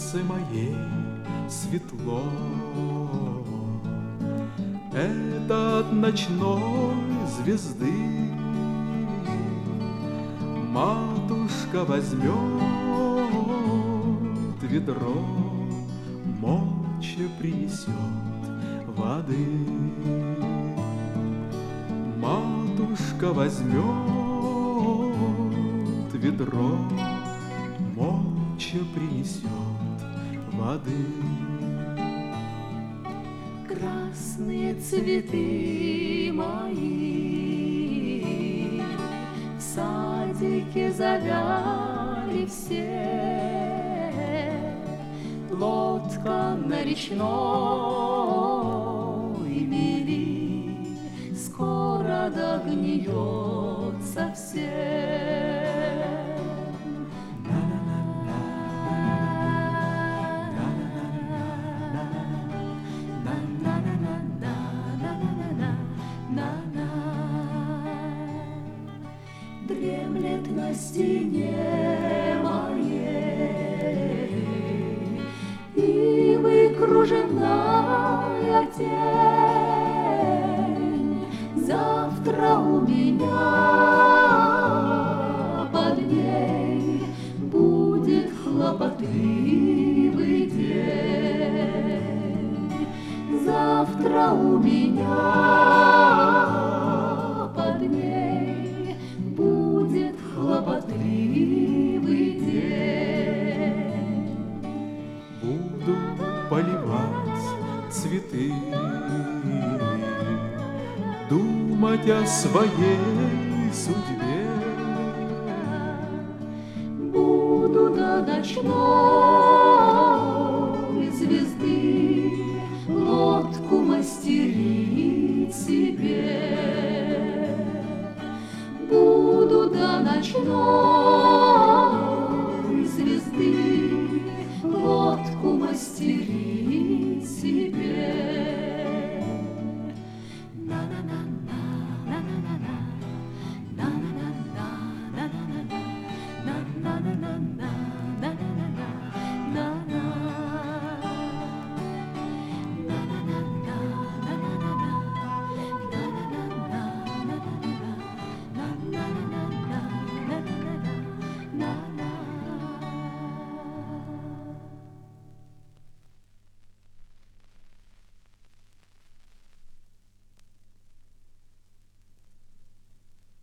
сердце моей светло. Это от ночной звезды матушка возьмет ведро, молча принесет воды. Матушка возьмет ведро, молча принесет воды. Красные цветы мои в садике завяли все, лодка на речной мели скоро догниет совсем. Дремлет на стене моей ивы кружевная тень. Завтра у меня под ней будет хлопотливый день. Завтра у меня под ней будет хлопотливый день. Буду поливать цветы, думать о своей судьбе. Буду до ночной звезды лодку мастерить себе. Буду до ночной звезды лодку мастерить.